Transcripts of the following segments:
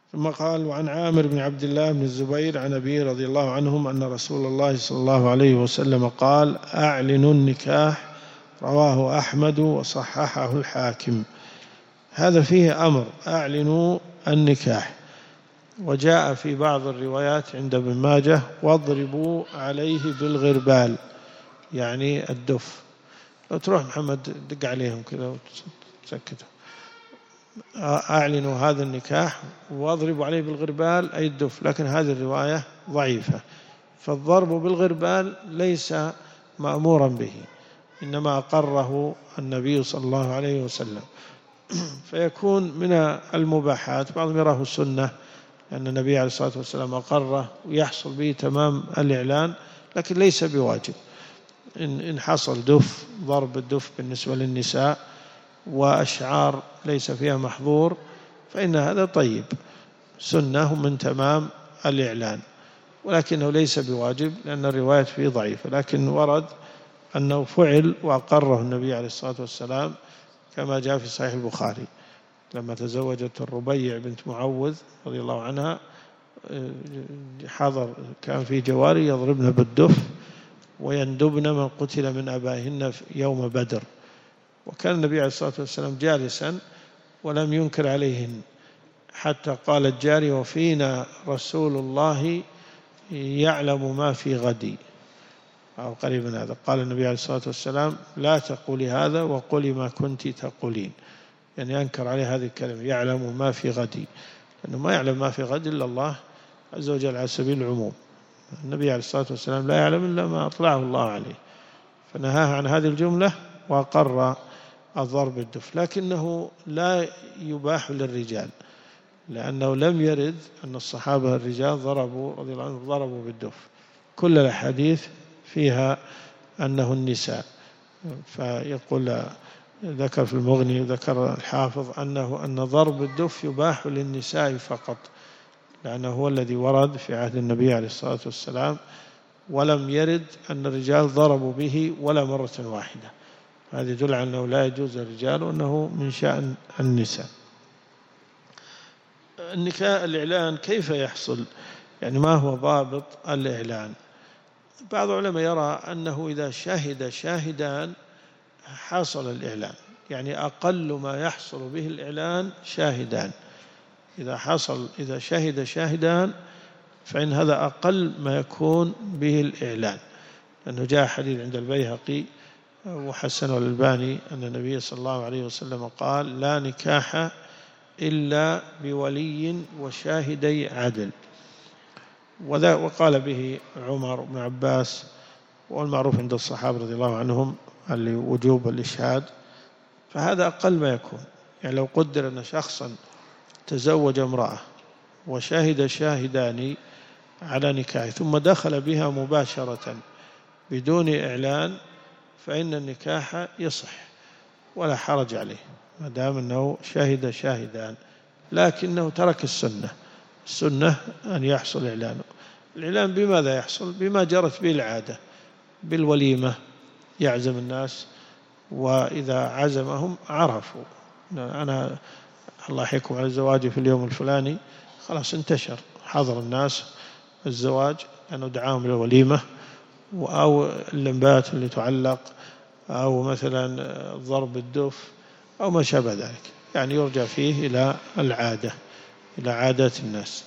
ثم قال: وعن عامر بن عبد الله بن الزبير عن أبيه رضي الله عنهم أن رسول الله صلى الله عليه وسلم قال: أعلنوا النكاح. رواه أحمد وصححه الحاكم. هذا فيه أمر: أعلنوا النكاح. وجاء في بعض الروايات عند ابن ماجه: واضربوا عليه بالغربال، يعني الدف. لو تروح محمد دق عليهم كذا وتسكتهم. أعلنوا هذا النكاح واضربوا عليه بالغربال أي الدف، لكن هذه الرواية ضعيفة، فالضرب بالغربال ليس مأمورا به، إنما أقره النبي صلى الله عليه وسلم، فيكون من المباحات. بعضهم يراه سنة لأن النبي عليه الصلاة والسلام أقره ويحصل به تمام الإعلان، لكن ليس بواجب. إن حصل دف، ضرب الدف بالنسبة للنساء وأشعار ليس فيها محظور، فإن هذا طيب، سنة من تمام الإعلان، ولكنه ليس بواجب لأن الرواية فيه ضعيفة. لكن ورد أنه فعل وأقره النبي عليه الصلاة والسلام، كما جاء في صحيح البخاري لما تزوجت الربيع بنت معوذ رضي الله عنها، حضر كان في جواري يضربن بالدف ويندبن من قتل من أبائهن يوم بدر، وكان النبي عليه الصلاة والسلام جالسا ولم ينكر عليهن، حتى قال الجاري: وفينا رسول الله يعلم ما في غد، أو قريب من هذا. قال النبي عليه الصلاة والسلام: لا تقولي هذا وقولي ما كنت تقولين، يعني أنكر عليه هذه الكلمة: يعلم ما في غد، لأنه ما يعلم ما في غد إلا الله عز وجل على سبيل العموم. النبي عليه الصلاة والسلام لا يعلم إلا ما أطلعه الله عليه، فنهاه عن هذه الجملة وأقر الضرب بالدف، لكنه لا يباح للرجال، لأنه لم يرد أن الصحابة الرجال ضربوا رضي الله عنهم ضربوا بالدف، كل الأحاديث فيها أنه النساء. فيقول ذكر في المغني ذكر الحافظ أن ضرب الدف يباح للنساء فقط، لأنه هو الذي ورد في عهد النبي عليه الصلاة والسلام، ولم يرد أن الرجال ضربوا به ولا مرة واحدة. هذا يدل على أنه لا يجوز للرجال وأنه من شأن النساء. النكاح الإعلان كيف يحصل؟ يعني ما هو ضابط الإعلان؟ بعض العلماء يرى أنه إذا شهد شاهدان حصل الإعلان، يعني أقل ما يحصل به الإعلان شاهدان. إذا شهد شاهدان فإن هذا أقل ما يكون به الإعلان، لأنه جاء حديث عند البيهقي وحسنه الألباني أن النبي صلى الله عليه وسلم قال: لا نكاح إلا بولي وشاهدي عدل، وقال به عمر بن عباس، والمعروف عند الصحابة رضي الله عنهم وجوب الإشهاد. فهذا أقل ما يكون. يعني لو قدر أن شخصا تزوج امرأة وشهد شاهدان على نكاح ثم دخل بها مباشرة بدون إعلان، فإن النكاح يصح ولا حرج عليه ما دام أنه شهد شاهدان، لكنه ترك السنة أن يحصل إعلانه. الإعلان بماذا يحصل؟ بما جرت به العادة، بالوليمة، يعزم الناس، وإذا عزمهم عرفوا أنا الله يحييكم على الزواج في اليوم الفلاني، خلاص انتشر، حضر الناس الزواج أنه دعاهم إلى الوليمة، أو اللمبات اللي تعلق، أو مثلا ضرب الدف أو ما شابه ذلك، يعني يرجع فيه إلى العادة، إلى عادات الناس.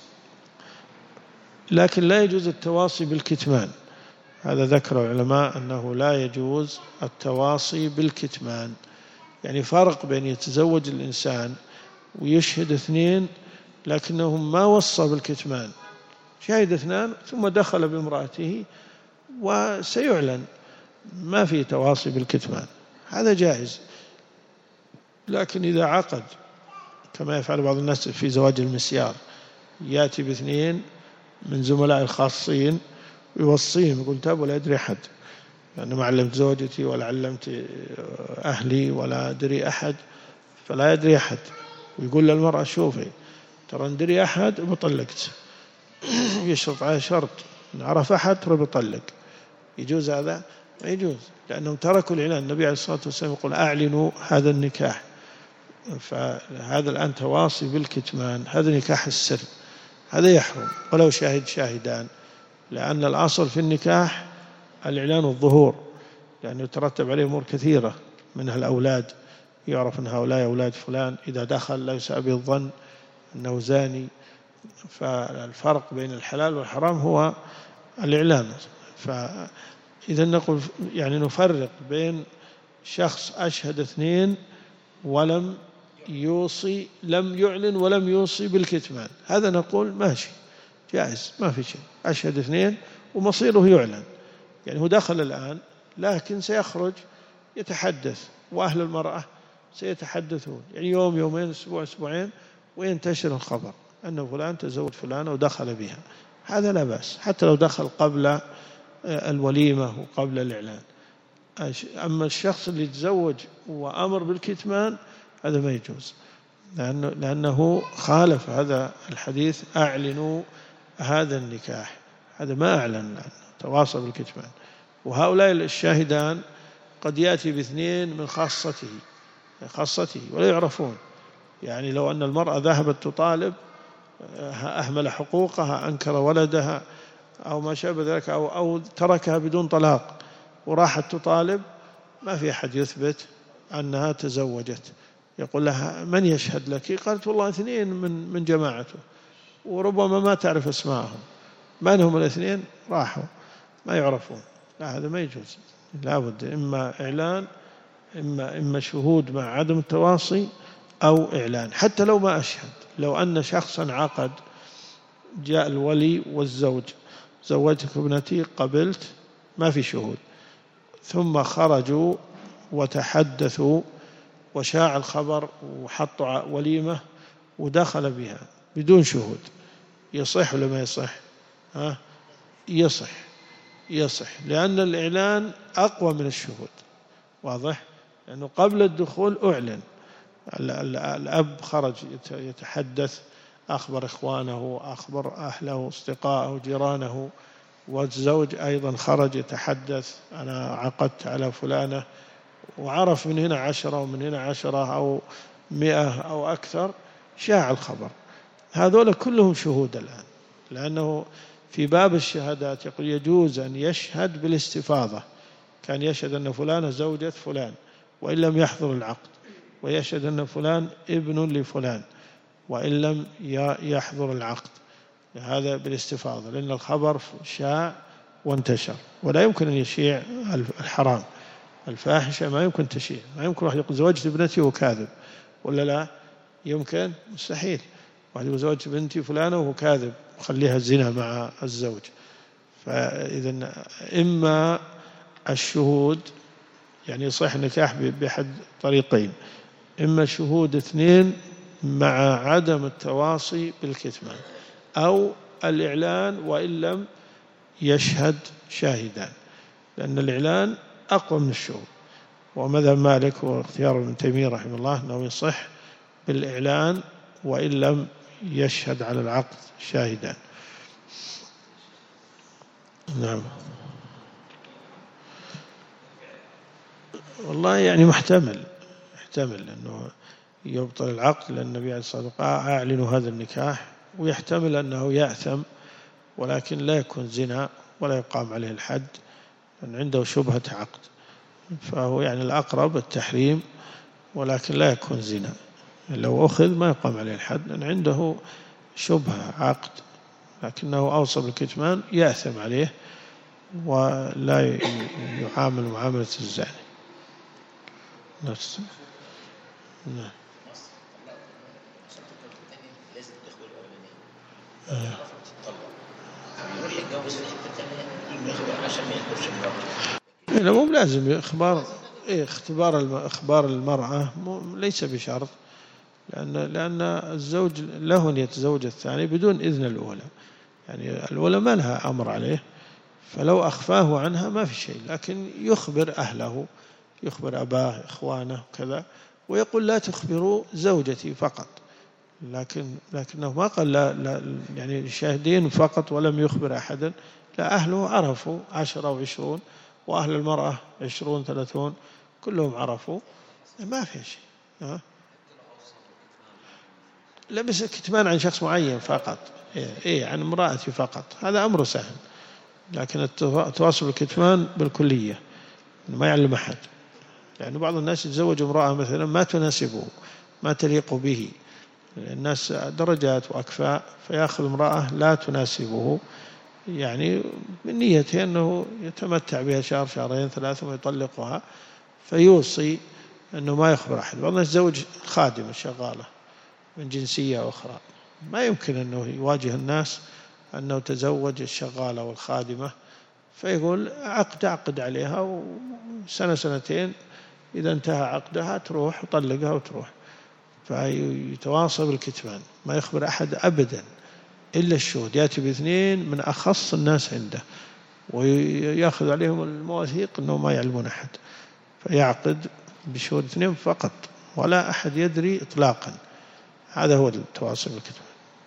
لكن لا يجوز التواصي بالكتمان، هذا ذكر العلماء أنه لا يجوز التواصي بالكتمان. يعني فرق بين يتزوج الإنسان ويشهد اثنين لكنهم ما وصى بالكتمان، شهد اثنان ثم دخل بامرأته وسيعلن، ما في تواصي بالكتمان، هذا جائز. لكن إذا عقد كما يفعل بعض الناس في زواج المسيار، يأتي باثنين من زملاء الخاصين ويوصيهم، يقول: تاب ولا يدري أحد، يعني ما علمت زوجتي ولا علمت أهلي ولا أدري أحد، فلا يدري أحد. ويقول للمرأة: شوفي ترى ندري أحد بطلقت، يشرط على شرط إن عرف أحد ترى بطلق. يجوز هذا؟ ما يجوز، لأنهم تركوا الإعلان. النبي عليه الصلاة والسلام يقول: أعلنوا هذا النكاح، فهذا الآن تواصي بالكتمان، هذا نكاح السر، هذا يحرم ولو شاهد شاهدان، لأن الأصل في النكاح الإعلان والظهور، لأنه يترتب عليه أمور كثيرة منها الأولاد، يعرف أن هؤلاء أولاد فلان، إذا دخل لا يسأ به الظن أنه زاني. فالفرق بين الحلال والحرام هو الإعلان. فإذا نقول يعني نفرق بين شخص أشهد اثنين ولم يوصي، لم يعلن ولم يوصي بالكتمان، هذا نقول ماشي جائز ما في شيء، أشهد اثنين ومصيره يعلن، يعني هو دخل الآن لكن سيخرج يتحدث، وأهل المرأة سيتحدثون، يعني يوم يومين أسبوع أسبوعين، وينتشر الخبر أنه فلان تزوج فلانة ودخل بها، هذا لا بأس حتى لو دخل قبل الوليمة وقبل الإعلان. أما الشخص اللي يتزوج وأمر بالكتمان هذا ما يجوز، لأنه خالف هذا الحديث أعلنوا هذا النكاح، هذا ما أعلن لأنه تواصل بالكتمان. وهؤلاء الشاهدان قد يأتي باثنين من خاصته ولا يعرفون، يعني لو أن المرأة ذهبت تطالب أهمل حقوقها، أنكر ولدها أو ما شابه ذلك، أو تركها بدون طلاق وراحت تطالب، ما في أحد يثبت أنها تزوجت، يقول لها من يشهد لك؟ قالت والله اثنين من جماعته، وربما ما تعرف اسمائهم، من هم الاثنين؟ راحوا ما يعرفون، لا هذا ما يجوز، لا بد إما إعلان إما شهود مع عدم التواصي أو إعلان. حتى لو ما أشهد، لو أن شخصا عقد، جاء الولي والزوج، زوجتك ابنتي قبلت، ما في شهود، ثم خرجوا وتحدثوا وشاع الخبر وحطوا وليمة ودخل بها بدون شهود، يصح ولا ما يصح؟ يصح، لأن الإعلان أقوى من الشهود، واضح؟ لأنه قبل الدخول أعلن، الأب خرج يتحدث، أخبر إخوانه، أخبر أهله، أصدقائه، جيرانه، والزوج أيضا خرج يتحدث أنا عقدت على فلانة، وعرف من هنا 10 ومن هنا 10 أو 100 أو أكثر، شاع الخبر، هذول كلهم شهود الآن، لأنه في باب الشهادات يقول يجوز أن يشهد بالاستفاضة، كان يشهد أن فلانة زوجة فلان وإن لم يحضر العقد، ويشهد أن فلان ابن لفلان وإن لم يحضر العقد، هذا بالاستفاضة، لأن الخبر شاع وانتشر، ولا يمكن أن يشيع الحرام، الفاحشة ما يمكن تشيع، ما يمكن واحد يقول زوجت ابنتي وهو كاذب، ولا لا يمكن؟ مستحيل، واحد يقول زوجت بنتي فلانة وهو كاذب وخليها الزنا مع الزوج. فإذا إما الشهود، يعني يصح نكاح بأحد طريقين، إما شهود اثنين مع عدم التواصي بالكتمان، أو الإعلان وإن لم يشهد شاهدان، لأن الإعلان أقوى من الشهود. ومذهب مالك واختيار ابن تيمية رحمه الله أنه يصح بالإعلان وإن لم يشهد على العقد شاهدان. نعم، والله يعني محتمل أنه يبطل العقد، لأن النبي عليه الصلاة والسلام أعلن هذا النكاح، ويحتمل أنه يأثم ولكن لا يكون زنا ولا يقام عليه الحد، لأن عنده شبهة عقد، فهو يعني الأقرب التحريم ولكن لا يكون زنا، لو أخذ ما يقام عليه الحد لأن عنده شبهة عقد، لكنه أوصى بالكتمان يأثم عليه ولا يعامل معاملة الزاني. نفس نعم. لا مو لازم اختبار المرأة ليس بشرط، لأن الزوج له أن يتزوج الثاني بدون إذن الأولى، يعني الأولى ما لها أمر عليه، فلو أخفاه عنها ما في شيء، لكن يخبر أهله، يخبر أباه إخوانه كذا، ويقول لا تخبروا زوجتي فقط، لكنه ما قال لا يعني الشاهدين فقط ولم يخبر أحدا، لا أهله عرفوا 10 و20، وأهل المرأة 20 30 كلهم عرفوا، ما في شيء. لبس كتمان عن شخص معين فقط، إيه عن امرأتي فقط، هذا أمر سهل. لكن التواصل بالكتمان بالكلية ما يعلم أحد، لأن بعض الناس يتزوج امرأة مثلا ما تناسبه ما تليق به، الناس درجات وأكفاء، فيأخذ امرأة لا تناسبه يعني من نيته أنه يتمتع بها شهر شهرين ثلاثة ويطلقها، فيوصي أنه ما يخبر أحد. بعض الناس يتزوج خادمة شغالة من جنسية أخرى، ما يمكن أنه يواجه الناس أنه تزوج الشغالة والخادمة، فيقول عقد عليها وسنة سنتين إذا انتهى عقدها تروح وطلقها وتروح. فيتواصل بالكتمان، ما يخبر أحد أبدا إلا الشهود، يأتي باثنين من أخص الناس عنده ويأخذ عليهم المواثيق أنه ما يعلمون أحد، فيعقد بشهود اثنين فقط ولا أحد يدري إطلاقا. هذا هو التواصل بالكتمان.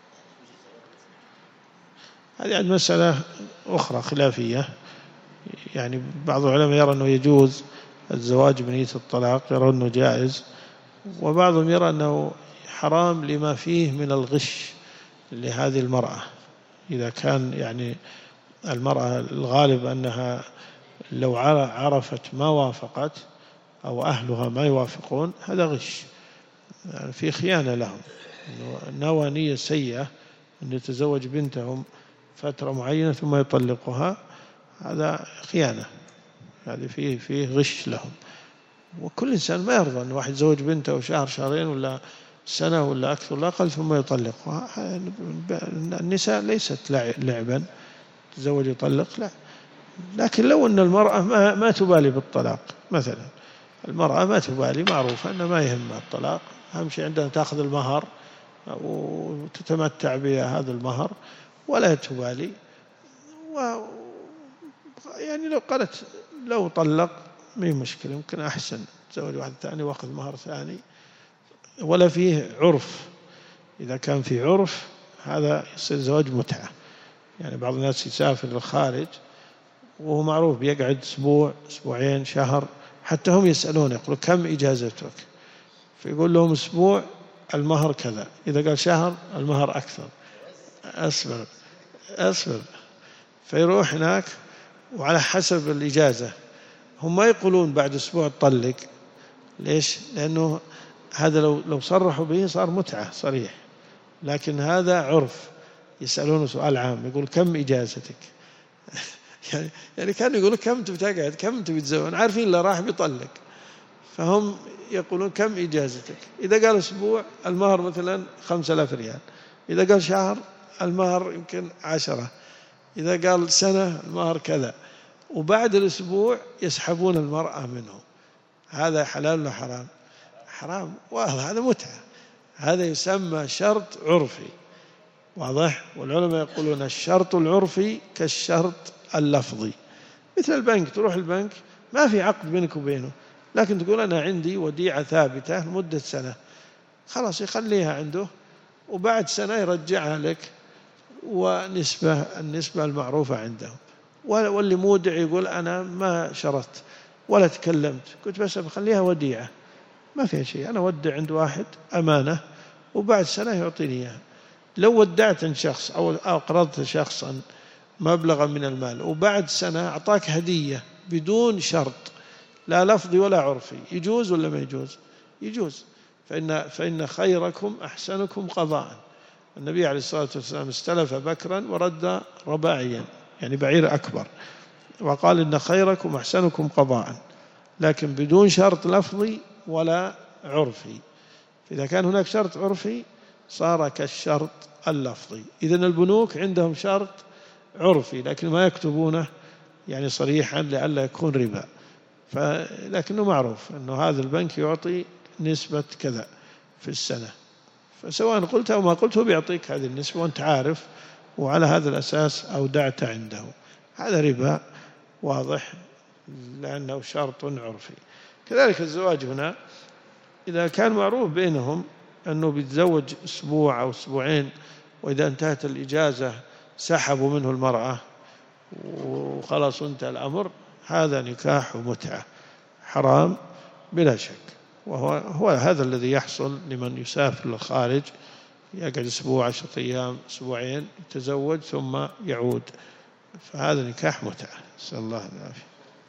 هذه عند مسألة أخرى خلافية، يعني بعض العلماء يرى أنه يجوز الزواج بنية الطلاق، يرى أنه جائز، وبعضهم يرى أنه حرام لما فيه من الغش لهذه المرأة. إذا كان يعني المرأة الغالب أنها لو عرفت ما وافقت أو أهلها ما يوافقون هذا غش، يعني في خيانة لهم، نوى نية سيئة أن يتزوج بنتهم فترة معينة ثم يطلقها، هذا خيانة، هذا فيه غش لهم. وكل إنسان ما يرضى أن واحد يتزوج بنته شهر شهرين ولا سنة ولا أكثر ولا أقل ثم يطلقها. النساء ليست لعبا تزوج يطلق، لا. لكن لو أن المرأة ما تبالي بالطلاق مثلا، المرأة ما تبالي، معروفة أنها ما يهمها الطلاق، أهم شيء عندها تأخذ المهر وتتمتع بهذا المهر ولا تبالي، يعني لو قالت لو طلق ما مشكلة، يمكن أحسن تزوج واحد ثاني وأخذ مهر ثاني، ولا فيه عرف. إذا كان في عرف هذا يصير زواج متعة. يعني بعض الناس يسافر للخارج وهو معروف بيقعد أسبوع أسبوعين شهر، حتى هم يسألون يقولوا كم إجازتك، فيقول لهم أسبوع المهر كذا، إذا قال شهر المهر أكثر، أسفل. فيروح هناك وعلى حسب الإجازة، هم ما يقولون بعد أسبوع تطلق. ليش؟ لأنه هذا لو صرحوا به صار متعة صريح، لكن هذا عرف، يسألونه سؤال عام، يقول كم إجازتك يعني كانوا يقولوا كم تبي تقعد، كم تبي تتزوج، عارفين لا راح بيطلق، فهم يقولون كم إجازتك. إذا قال أسبوع المهر مثلا 5000 ريال، إذا قال شهر المهر يمكن 10، إذا قال سنة المهر كذا، وبعد الأسبوع يسحبون المرأة منه. هذا حلال ولا حرام؟ حرام، واضح، هذا متعة، هذا يسمى شرط عرفي، واضح. والعلماء يقولون الشرط العرفي كالشرط اللفظي، مثل البنك، تروح البنك ما في عقد بينك وبينه، لكن تقول أنا عندي وديعة ثابتة لمدة سنة، خلاص يخليها عنده وبعد سنة يرجعها لك، النسبة المعروفة عندهم. واللي مودع يقول أنا ما شرطت ولا تكلمت، قلت بس بخليها وديعة ما فيها شيء، أنا ودع عند واحد أمانة وبعد سنة يعطيني إياها. لو ودعت عند شخص أو أقرضت شخصا مبلغا من المال وبعد سنة أعطاك هدية بدون شرط لا لفظي ولا عرفي، يجوز ولا ما يجوز؟ يجوز. فإن خيركم أحسنكم قضاء. النبي عليه الصلاة والسلام استلف بكرا ورد رباعيا، يعني بعير أكبر، وقال إن خيركم أحسنكم قضاء، لكن بدون شرط لفظي ولا عرفي. إذا كان هناك شرط عرفي صار كالشرط اللفظي. إذن البنوك عندهم شرط عرفي لكن ما يكتبونه يعني صريحا لئلا يكون ربا، لكنه معروف أنه هذا البنك يعطي نسبة كذا في السنة، فسواء قلت أو ما قلت هو بيعطيك هذه النسبة وأنت عارف، وعلى هذا الأساس أودعت عنده. هذا ربا واضح لأنه شرط عرفي. كذلك الزواج هنا إذا كان معروف بينهم أنه بيتزوج أسبوع أو أسبوعين، وإذا انتهت الإجازة سحبوا منه المرأة وخلاص انتهى الأمر، هذا نكاح ومتعة حرام بلا شك. وهو هذا الذي يحصل لمن يسافر للخارج يقعد أسبوع 10 أيام أسبوعين يتزوج ثم يعود، فهذا نكاح متعة، نسأل الله العافية.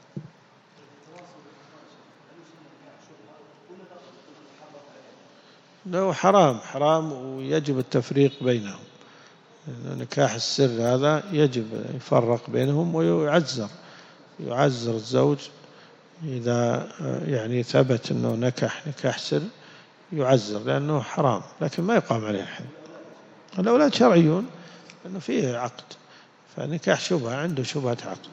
لا حرام ويجب التفريق بينهم. نكاح السر هذا يجب يفرق بينهم ويعزر الزوج إذا يعني ثبت أنه نكاح سر يعزر لأنه حرام، لكن ما يقام عليه الحد. الأولاد شرعيون لأنه فيه عقد، فنكاح شبهة عنده شبهة عقد.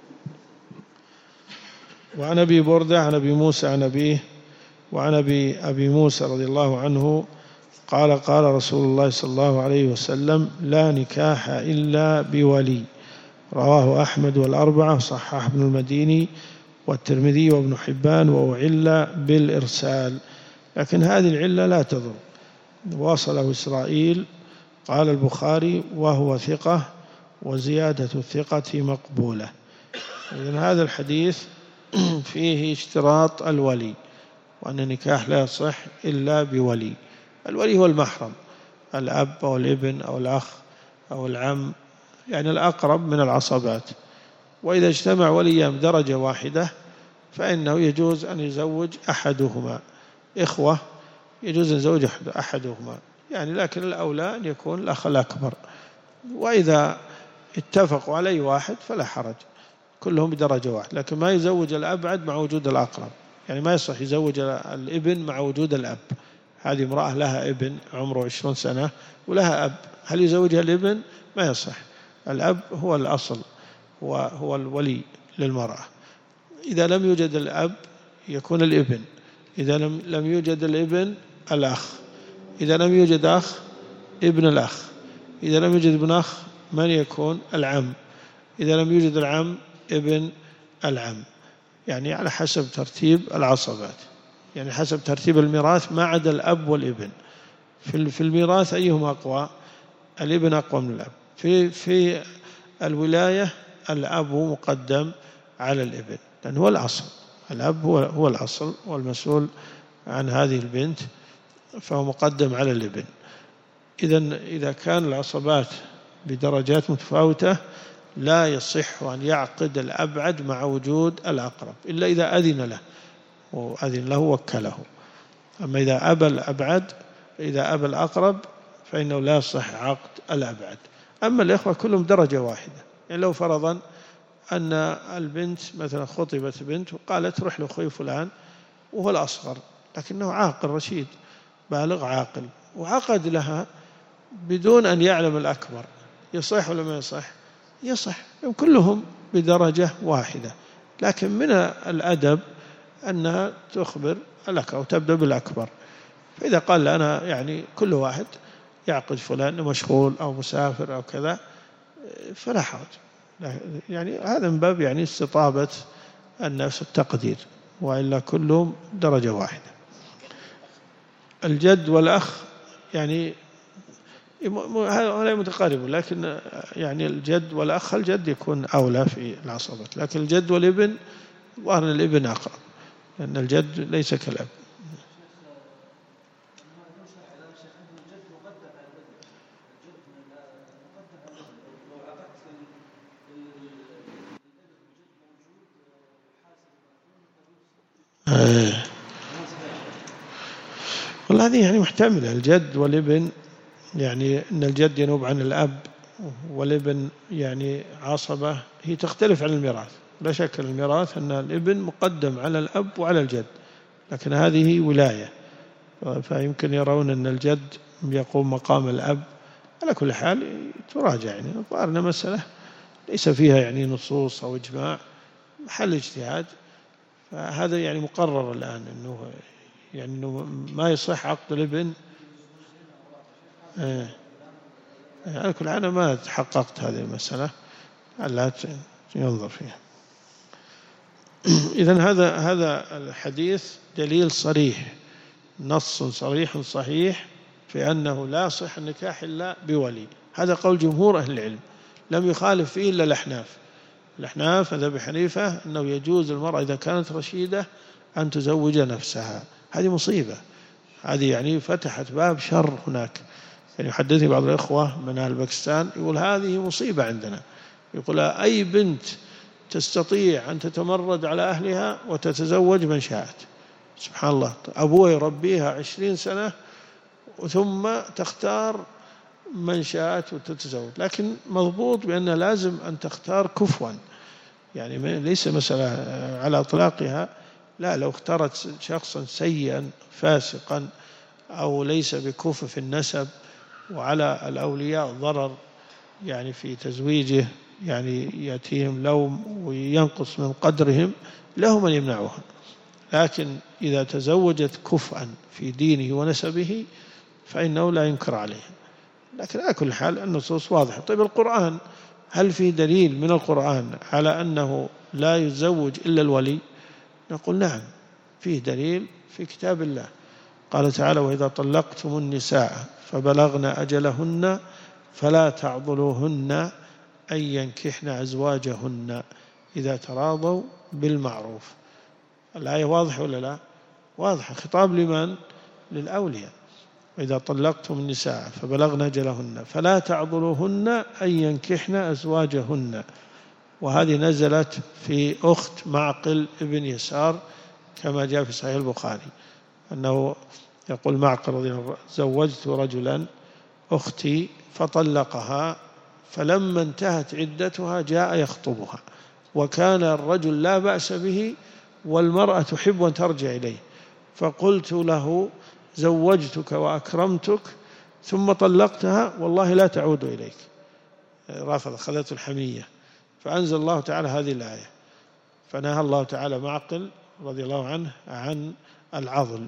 وعن أبي بردة عن أبي موسى عن أبيه وعن أبي موسى رضي الله عنه قال قال رسول الله صلى الله عليه وسلم: لا نكاح إلا بولي. رواه أحمد والأربعة، صححه ابن المديني والترمذي وابن حبان، وأعل بالإرسال، لكن هذه العلة لا تضر، واصله إسرائيل. قال البخاري: وهو ثقة، وزيادة الثقة مقبولة. إذن هذا الحديث فيه اشتراط الولي، وأن النكاح لا يصح إلا بولي. الولي هو المحرم، الأب أو الابن أو الأخ أو العم، يعني الأقرب من العصبات. وإذا اجتمع وليان درجة واحدة فإنه يجوز أن يزوج أحدهما، إخوة يجوز أن يزوج أحدهما يعني، لكن الأولى أن يكون الأخ الأكبر. وإذا اتفقوا على واحد فلا حرج، كلهم بدرجة واحدة، لكن ما يزوج الأبعد مع وجود الأقرب، يعني ما يصح يزوج الابن مع وجود الأب. هذه امرأة لها ابن عمره 20 سنة ولها أب، هل يزوجها الابن؟ ما يصح، الأب هو الأصل، هو الولي للمرأة. إذا لم يوجد الأب يكون الابن، إذا لم يوجد الابن الأخ، إذا لم يوجد أخ ابن الأخ، إذا لم يوجد ابن أخ من يكون؟ العم، إذا لم يوجد العم ابن العم، يعني على حسب ترتيب العصبات، يعني حسب ترتيب الميراث ما عدا الأب والابن. في الميراث أيهما أقوى؟ الابن أقوى من الأب. في الولاية الأب مقدم على الابن، لأن هو الأصل، الأب هو الأصل والمسؤول عن هذه البنت، فهو مقدم على الابن. إذا كان العصبات بدرجات متفاوتة لا يصح أن يعقد الأبعد مع وجود الأقرب إلا إذا أذن له وأذن له وكله. أما إذا أبى الأبعد، إذا أبى الأقرب فإنه لا يصح عقد الأبعد. أما الإخوة كلهم درجة واحدة، يعني لو فرضا أن البنت مثلا خطبت بنت وقالت روح لأخوي فلان وهو الأصغر لكنه عاقل رشيد بالغ عاقل، وعقد لها بدون أن يعلم الأكبر، يصح ولا ما يصح؟ يصح، كلهم بدرجة واحدة، لكن من الأدب أنها تخبر الأكبر أو تبدأ بالأكبر. فإذا قال أنا يعني كل واحد يعقد فلان مشغول أو مسافر أو كذا فلا حرج، يعني هذا من باب يعني استطابة النفس التقدير، وإلا كلهم درجة واحدة. الجد والأخ يعني هؤلاء متقاربون، لكن يعني الجد والأخ الجد يكون أولى في العصبة، لكن الجد والابن ظاهر الابن أقرب، لأن الجد ليس كالأب. والله هذه يعني محتملة، الجد والابن، يعني أن الجد ينوب عن الأب والابن يعني عصبة، هي تختلف عن الميراث. لا شك الميراث أن الابن مقدم على الأب وعلى الجد، لكن هذه ولاية، فيمكن يرون أن الجد يقوم مقام الأب. على كل حال تراجع، يعني ظهرنا مسألة ليس فيها يعني نصوص أو إجماع، محل اجتهاد، فهذا يعني مقرر الآن أنه يعني أنه ما يصح عقد الابن. على كل حال أنا ما تحققت هذه المسألة، لا ينظر فيها. إذن هذا الحديث دليل صريح، نص صريح صحيح في أنه لا يصح النكاح إلا بولي. هذا قول جمهور أهل العلم، لم يخالف فيه إلا الأحناف مذهب أبي حنيفة أنه يجوز المرأة إذا كانت رشيدة أن تزوج نفسها. هذه مصيبة، هذه يعني فتحت باب شر هناك، يعني يحدثني بعض الإخوة من أهل باكستان يقول هذه مصيبة عندنا، يقول أي بنت تستطيع أن تتمرد على أهلها وتتزوج من شاءت. سبحان الله، أبوه يربيها 20 سنة ثم تختار من شاءت وتتزوج، لكن مضبوط بأنها لازم أن تختار كفوا، يعني ليس مسألة على إطلاقها، لا، لو اختارت شخصا سيئا فاسقا أو ليس بكفء في النسب وعلى الأولياء ضرر يعني في تزويجه، يعني يأتيهم لوم وينقص من قدرهم، لهم أن يمنعوها. لكن إذا تزوجت كفءا في دينه ونسبه فإنه لا ينكر عليه. لكن على كل حال النصوص واضحة. طيب القرآن، هل في دليل من القرآن على أنه لا يتزوج إلا الولي؟ نقول نعم، فيه دليل في كتاب الله. قال تعالى: وإذا طلقتم النساء فبلغن أجلهن فلا تعضلوهن أن ينكحن أزواجهن إذا تراضوا بالمعروف. الآية واضحة ولا لا؟ واضحة. خطاب لمن؟ للأولياء. وإذا طلقتم النساء فبلغن أجلهن فلا تعضلوهن أن ينكحن أزواجهن. وهذه نزلت في أخت معقل ابن يسار كما جاء في صحيح البخاري، أنه يقول معقل رضي الله عنه: زوجت رجلا أختي فطلقها، فلما انتهت عدتها جاء يخطبها، وكان الرجل لا بأس به والمرأة تحب أن ترجع إليه، فقلت له: زوجتك وأكرمتك ثم طلقتها، والله لا تعود إليك. رافض، أخذته الحمية، فأنزل الله تعالى هذه الآية، فنهى الله تعالى معقل رضي الله عنه عن العضل،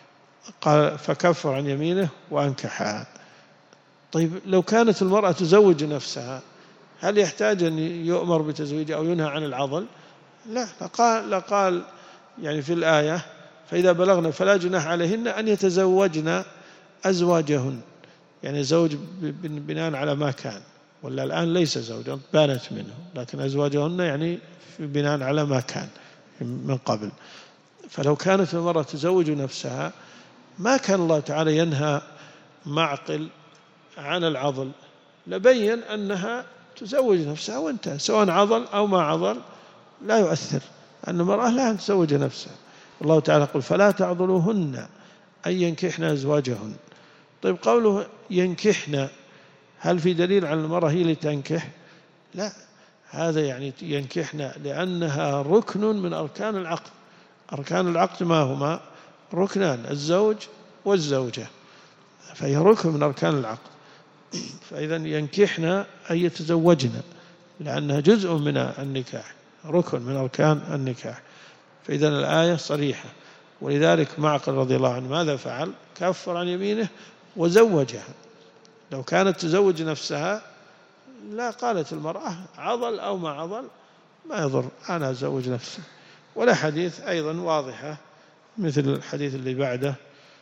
قال فكفر عن يمينه وأنكحها. طيب لو كانت المرأة تزوج نفسها، هل يحتاج أن يؤمر بتزويجها أو ينهى عن العضل؟ لا، لقال يعني في الآية: فإذا بلغنا فلا جناح عليهن أن يتزوجن أزواجهن، يعني زوج بناء على ما كان، ولا الآن ليس زوجا بانت منه، لكن أزواجهن يعني بناء على ما كان من قبل. فلو كانت المرأة تزوج نفسها ما كان الله تعالى ينهى معقل عن العضل، لبين أنها تزوج نفسها وانتهى، سواء عضل أو ما عضل لا يؤثر، أن المرأة لا تزوج نفسها. الله تعالى يقول: فلا تعضلوهن أن ينكحن أزواجهن. طيب قوله ينكحن، هل في دليل على المرأة هي اللي تنكح؟ لا، هذا يعني ينكحن لأنها ركن من أركان العقد. أركان العقد ما هما؟ ركنان: الزوج والزوجة، فهي ركن من أركان العقد. فإذا ينكحن أن يتزوجن، لأنها جزء من النكاح، ركن من أركان النكاح. فإذا الآية صريحة. ولذلك معقل رضي الله عنه ماذا فعل؟ كفر عن يمينه وزوجها. لو كانت تزوج نفسها لا قالت المرأة عضل أو ما عضل ما يضر، أنا أزوج نفسي. ولا حديث أيضا واضحة مثل الحديث اللي بعده.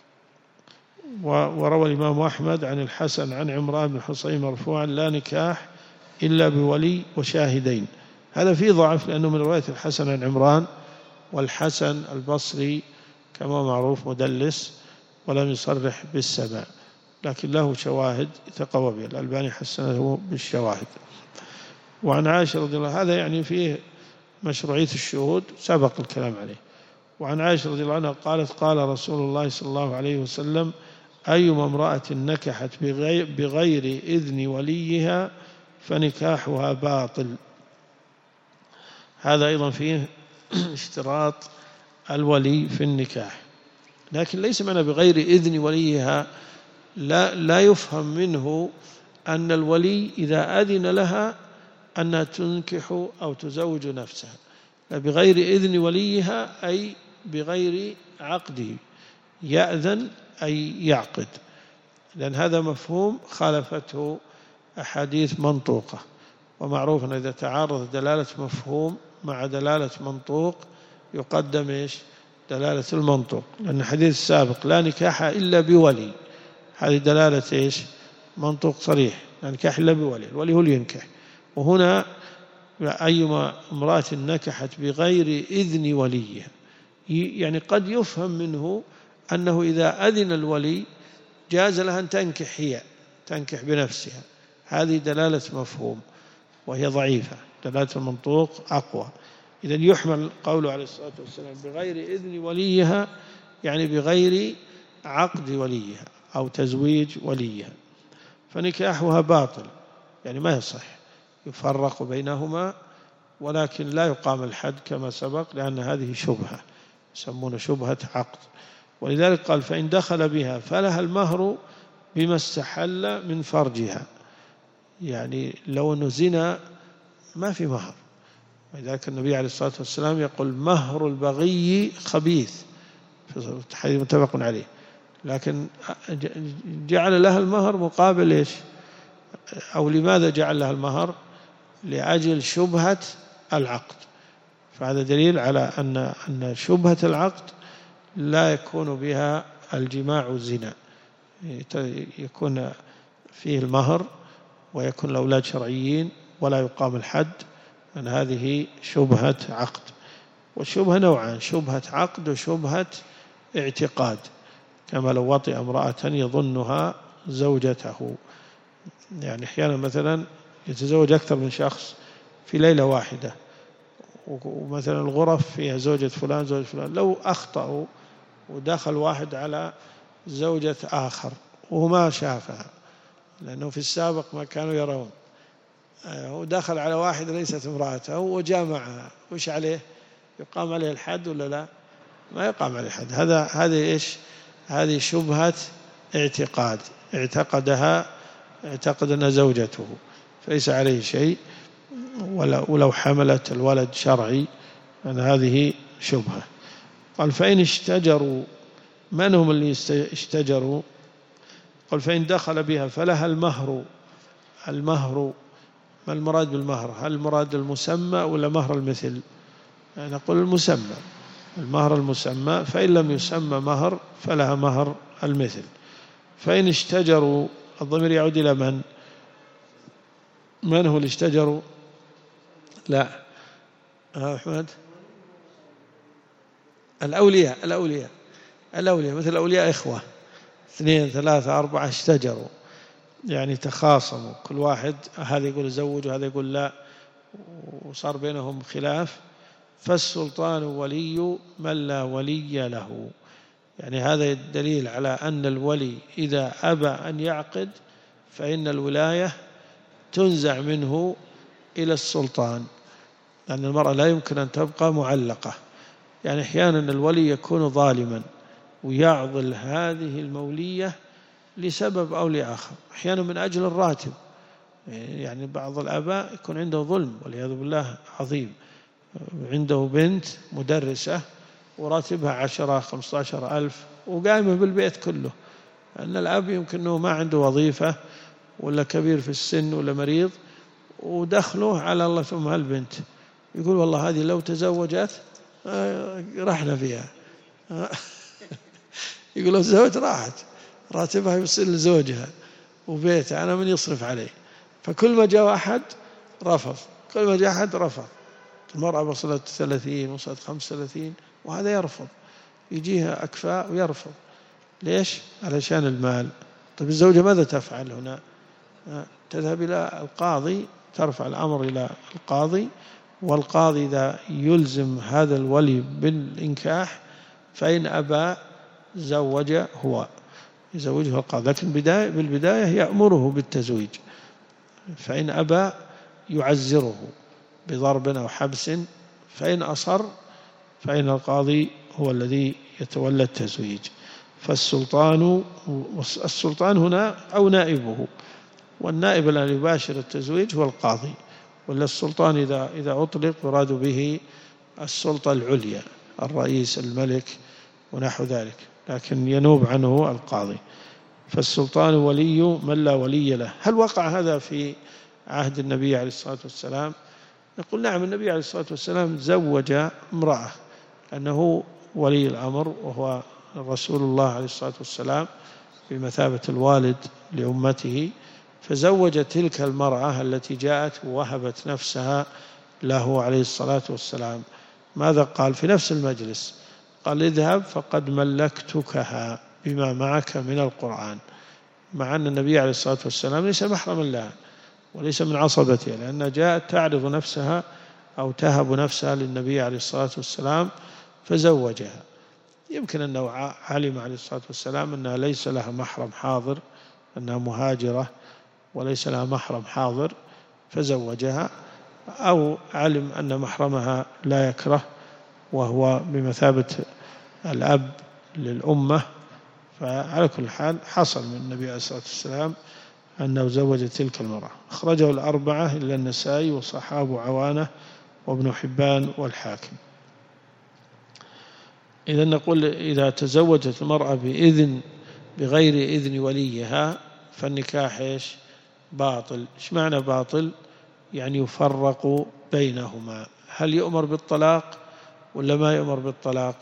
وروى الإمام أحمد عن الحسن عن عمران بن حصين مرفوعا: لا نكاح إلا بولي وشاهدين. هذا فيه ضعف لأنه من رواية الحسن عن عمران، والحسن البصري كما معروف مدلس ولم يصرح بالسماع، لكن له شواهد يتقوى بها، الألباني حسنه بالشواهد. وعن عائشة رضي الله عنها، هذا يعني فيه مشروعية الشهود سبق الكلام عليه. وعن عائشة رضي الله عنها قالت: قال رسول الله صلى الله عليه وسلم: أيما امرأة نكحت بغير إذن وليها فنكاحها باطل. هذا أيضا فيه اشتراط الولي في النكاح، لكن ليس معنى بغير إذن وليها لا يفهم منه أن الولي إذا أذن لها أنها تنكح أو تزوج نفسها، بغير إذن وليها أي بغير عقده، يأذن أي يعقد، لأن هذا مفهوم خالفته أحاديث منطوقة. ومعروف أن إذا تعارض دلالة مفهوم مع دلالة منطوق يقدم إيش؟ دلالة المنطوق، لأن الحديث السابق: لا نكاح إلا بولي، هذه دلالة إيش؟ منطوق صريح، لا نكاح إلا بولي، الولي هو اللي ينكح. وهنا أيما امرأة نكحت بغير إذن وليها، يعني قد يفهم منه أنه إذا أذن الولي جاز لها أن تنكح هي، تنكح بنفسها، هذه دلالة مفهوم وهي ضعيفة، دلالة المنطوق أقوى. إذن يحمل قوله عليه الصلاة والسلام بغير إذن وليها، يعني بغير عقد وليها أو تزويج وليها، فنكاحها باطل، يعني ما يصح، يفرق بينهما، ولكن لا يقام الحد كما سبق، لأن هذه شبهة يسمون شبهة عقد. ولذلك قال فإن دخل بها فلها المهر بما استحل من فرجها، يعني لو أنه زنا ما في مهر. ولذلك النبي عليه الصلاة والسلام يقول مهر البغي خبيث، في الحديث متفق عليه، لكن جعل لها المهر مقابل إيش؟ أو لماذا جعل لها المهر؟ لأجل شبهة العقد. فهذا دليل على أن شبهة العقد لا يكون بها الجماع والزنا، يكون فيه المهر ويكون الأولاد شرعيين ولا يقام الحد، أن هذه شبهة عقد. والشبهة نوعان، شبهة عقد وشبهة اعتقاد، كما لو وطئ امرأة يظنها زوجته، يعني أحيانا مثلا يتزوج أكثر من شخص في ليلة واحدة، ومثلا الغرف فيها زوجة فلان زوجة فلان، لو أخطأوا ودخل واحد على زوجة آخر وهو ما شافها لأنه في السابق ما كانوا يرون، ودخل على واحد ليست امرأته وجامعها، وش عليه؟ يقام عليه الحد ولا لا؟ ما يقام عليه الحد. هذه إيش؟ هذه شبهة اعتقاد، اعتقد أن زوجته، فليس عليه شيء، ولو حملت الولد شرعي، أن هذه شبهة. قال فإن اشتجروا، من هم اللي اشتجروا؟ قال فإن دخل بها فلها المهر. المهر ما المراد بالمهر؟ هل المراد المسمى ولا مهر المثل؟ يعني نقول المسمى، المهر المسمى، فإن لم يسمى مهر فلها مهر المثل. فإن اشتجروا، الضمير يعود إلى من هو اللي اشتجروا؟ لا أحمد، الأولياء مثل أولياء إخوة 2 3 4 اشتجروا، يعني تخاصموا، كل واحد هذا يقول زوج وهذا يقول لا، وصار بينهم خلاف، فالسلطان ولي من لا ولي له. يعني هذا الدليل على أن الولي إذا أبى أن يعقد فإن الولاية تنزع منه إلى السلطان، لأن المرأة لا يمكن أن تبقى معلقة. يعني أحيانا الولي يكون ظالما ويعضل هذه المولية لسبب أو لآخر، أحيانا من أجل الراتب، يعني بعض الآباء يكون عنده ظلم والعياذ بالله عظيم، عنده بنت مدرسة وراتبها 10-15 ألف وقائمة بالبيت كله، لأن الأب يمكن أنه ما عنده وظيفة ولا كبير في السن ولا مريض، ودخله على الله ثم هالبنت، يقول والله هذه لو تزوجت رحنا فيها يقول لو تزوجت راحت، راتبها يوصل لزوجها وبيتها، أنا من يصرف عليه. فكل ما جاء أحد رفض، كل ما جاء أحد رفض. المرأة وصلت 30 وصلت 35 وهذا يرفض، يجيها أكفاء ويرفض. ليش؟ علشان المال. طيب الزوجة ماذا تفعل هنا؟ تذهب إلى القاضي، ترفع الأمر إلى القاضي، والقاضي إذا يلزم هذا الولي بالإنكاح فإن أبى زوجه هو، يزوجه القاضي، لكن بالبداية يأمره بالتزويج، فإن أبى يعزره بضرب أو حبس، فإن أصر فإن القاضي هو الذي يتولى التزويج. فالسلطان هنا أو نائبه، والنائب الذي يباشر التزويج هو القاضي، ولا السلطان إذا أطلق يراد به السلطة العليا، الرئيس الملك ونحو ذلك، لكن ينوب عنه القاضي. فالسلطان ولي من لا ولي له. هل وقع هذا في عهد النبي عليه الصلاة والسلام؟ نقول نعم، النبي عليه الصلاة والسلام زوج امرأة أنه ولي الأمر، وهو رسول الله عليه الصلاة والسلام بمثابة الوالد لأمته، فزوج تلك المرأة التي جاءت ووهبت نفسها له عليه الصلاة والسلام. ماذا قال في نفس المجلس؟ قال اذهب فقد ملكتكها بما معك من القرآن، مع أن النبي عليه الصلاة والسلام ليس محرما لها وليس من عصبتها، لأنها جاءت تعرض نفسها أو تهب نفسها للنبي عليه الصلاة والسلام فزوجها. يمكن أنه علم عليه الصلاة والسلام أنها ليس لها محرم حاضر، أنها مهاجرة وليس لها محرم حاضر فزوجها، أو علم أن محرمها لا يكره وهو بمثابة الأب للأمة. فعلى كل حال حصل من النبي عليه الصلاة والسلام أنه زوج تلك المرأة. أخرجه الأربعة إلا النسائي وصحابه عوانة وابن حبان والحاكم. إذا نقول إذا تزوجت المرأة بغير إذن وليها فالنكاح إيش؟ باطل. إيش معنى باطل؟ يعني يفرق بينهما. هل يؤمر بالطلاق ولا ما يؤمر بالطلاق؟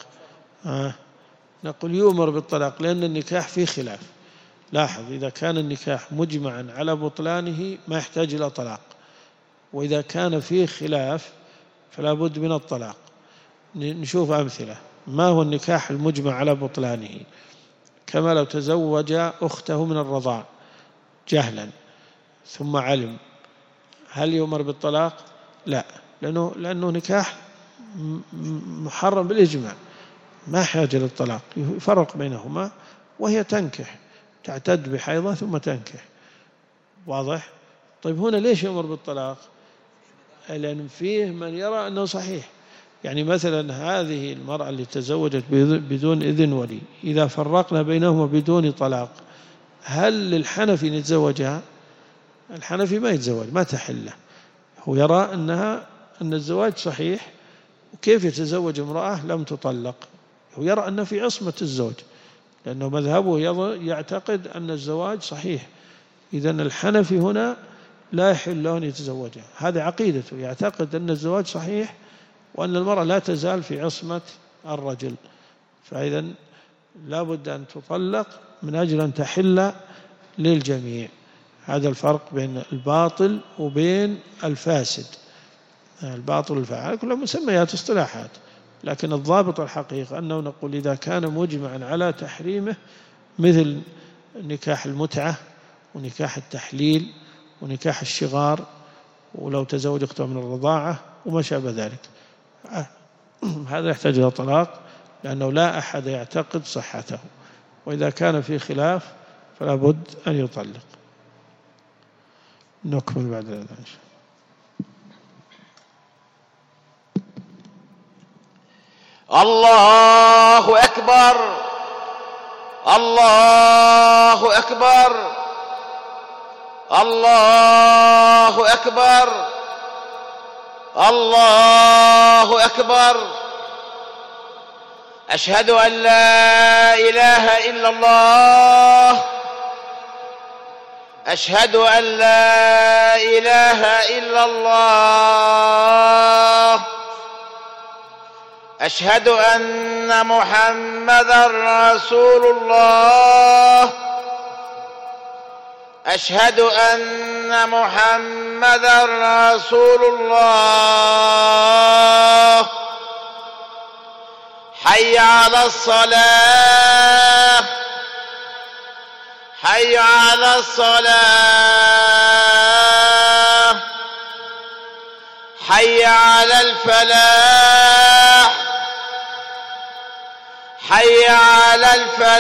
نقول يؤمر بالطلاق، لأن النكاح فيه خلاف. لاحظ، إذا كان النكاح مجمعا على بطلانه ما يحتاج إلى طلاق، وإذا كان فيه خلاف فلا بد من الطلاق. نشوف أمثلة. ما هو النكاح المجمع على بطلانه؟ كما لو تزوج أخته من الرضاع جهلا ثم علم، هل يؤمر بالطلاق؟ لا، لأنه نكاح محرم بالإجماع، ما يحتاج للطلاق، يفرق بينهما وهي تنكح، تعتد بحيضة ثم تنكح. واضح؟ طيب هنا ليش يؤمر بالطلاق؟ لأن فيه من يرى أنه صحيح. يعني مثلا هذه المرأة اللي تزوجت بدون إذن ولي، إذا فرقنا بينهما بدون طلاق، هل للحنفي نتزوجها؟ الحنفي ما يتزوج، ما تحله. هو يرى أن الزواج صحيح، وكيف يتزوج امرأة لم تطلق؟ هو يرى أن في عصمة الزوج، لأنه مذهبه يعتقد أن الزواج صحيح. إذن الحنفي هنا لا يحل له أن يتزوجها، هذا عقيدته، يعتقد أن الزواج صحيح وأن المرأة لا تزال في عصمة الرجل، فإذا لا بد أن تطلق من أجل أن تحل للجميع. هذا الفرق بين الباطل وبين الفاسد. الباطل والفاسد كلها مسميات اصطلاحات، لكن الضابط الحقيقي أنه نقول إذا كان مجمعا على تحريمه، مثل نكاح المتعة ونكاح التحليل ونكاح الشغار، ولو تزوج أخته من الرضاعة وما شابه ذلك، هذا يحتاج إلى طلاق، لأنه لا أحد يعتقد صحته، وإذا كان في خلاف فلا بد أن يطلق. نكمل بعد ذلك إن شاء الله. الله أكبر، الله أكبر، الله أكبر، الله أكبر. أشهد أن لا إله إلا الله، أشهد أن لا إله إلا الله، أشهد أن محمدًا رسول الله، أشهد أن محمدًا رسول الله. حي على الصلاة، حي على الصلاة، حي على الفلاح، حي على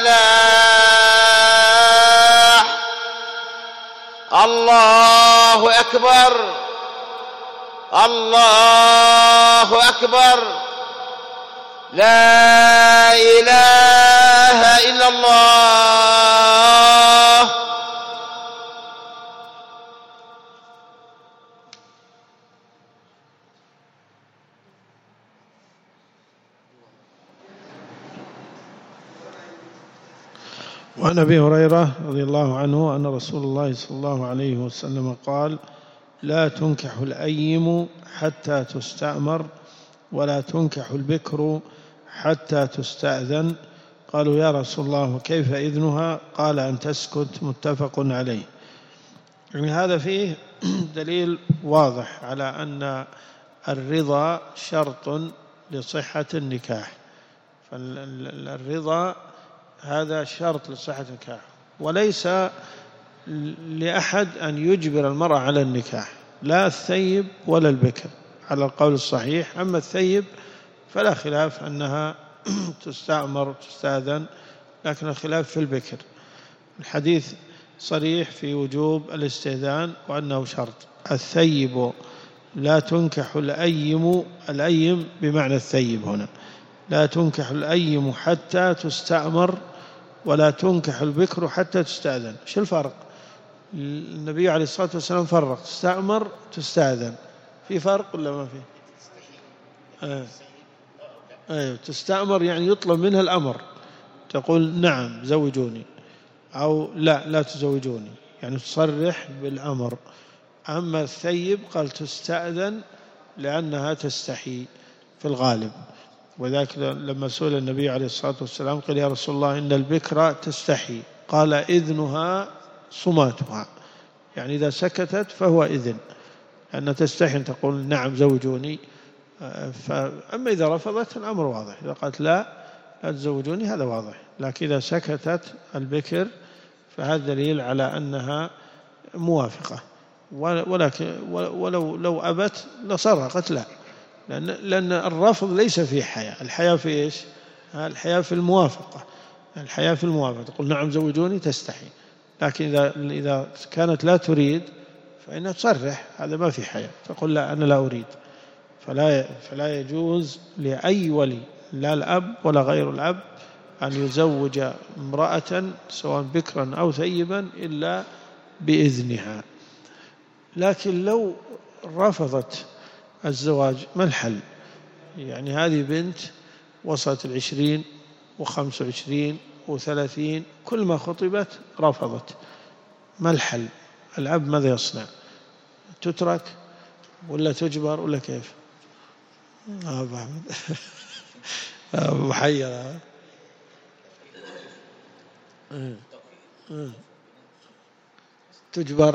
الفلاح. الله أكبر، الله أكبر. لا إله إلا الله. وعن أبي هريرة رضي الله عنه أن رسول الله صلى الله عليه وسلم قال: لا تنكح الأيم حتى تستأمر، ولا تنكح البكر حتى تستأذن. قالوا: يا رسول الله وكيف إذنها؟ قال: أن تسكت. متفق عليه. يعني هذا فيه دليل واضح على أن الرضا شرط لصحة النكاح، فالرضا هذا شرط لصحة النكاح، وليس لأحد أن يجبر المرأة على النكاح، لا الثيب ولا البكر على القول الصحيح. أما الثيب فلا خلاف أنها تستأمر تستأذن، لكن الخلاف في البكر. الحديث صريح في وجوب الاستئذان وأنه شرط. الثيب لا تنكح الأيم بمعنى الثيب هنا، لا تنكح الأيم حتى تستأمر ولا تنكح البكر حتى تستأذن. شو الفرق؟ النبي عليه الصلاة والسلام فرق تستأمر تستأذن، في فرق ولا ما في؟ أيوة، تستأمر يعني يطلب منها الأمر، تقول نعم زوجوني، أو لا تزوجوني، يعني تصرح بالأمر. أما الثيب قال تستأذن لأنها تستحي في الغالب. وذلك لما سئل النبي عليه الصلاة والسلام قال يا رسول الله إن البكرة تستحي، قال إذنها صماتها، يعني إذا سكتت فهو إذن، لأنها تستحي أن تقول نعم زوجوني. أما إذا رفضت الأمر واضح، إذا قالت لا تزوجوني هذا واضح. لكن إذا سكتت البكر فهذا دليل على أنها موافقة. ولكن لو أبت لصرخت لا، لأن الرفض ليس فيه حياء. الحياء في إيش؟ الحياء في الموافقة. الحياء في الموافقة، تقول نعم زوجوني تستحي. لكن إذا كانت لا تريد فإنها تصرح، هذا ما في حياء، تقول لا أنا لا أريد. فلا يجوز لأي ولي، لا الأب ولا غير الأب، أن يزوج امرأة سواء بكرا أو ثيبا إلا بإذنها. لكن لو رفضت الزواج ما الحل؟ يعني هذه بنت وصلت 20 و25 و30، كل ما خطبت رفضت، ما الحل؟ الأب ماذا يصنع؟ تترك ولا تجبر ولا كيف؟ أبو أحمد محيرة. تجبر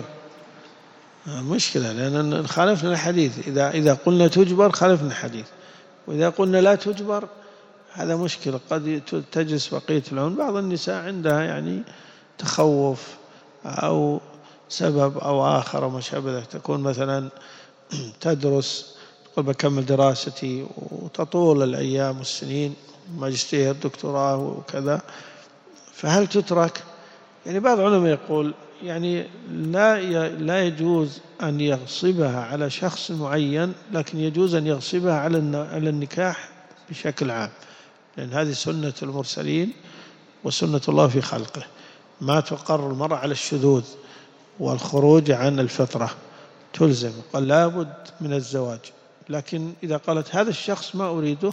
مشكلة، لأن خالفنا الحديث. إذا قلنا تجبر خالفنا الحديث، وإذا قلنا لا تجبر هذا مشكلة. قد تجلس بقية العمر. بعض النساء عندها يعني تخوف أو سبب أو آخر أو ما شابه ذلك، تكون مثلا تدرس تقول بكمل دراستي وتطول الأيام والسنين، ماجستير دكتوراه وكذا، فهل تترك؟ يعني بعض العلماء يقول يعني لا يجوز أن يغصبها على شخص معين، لكن يجوز أن يغصبها على النكاح بشكل عام، لأن هذه سنة المرسلين وسنة الله في خلقه. ما تقر المرأة على الشذوذ والخروج عن الفطرة، تلزم، قال لابد من الزواج. لكن إذا قالت هذا الشخص ما أريده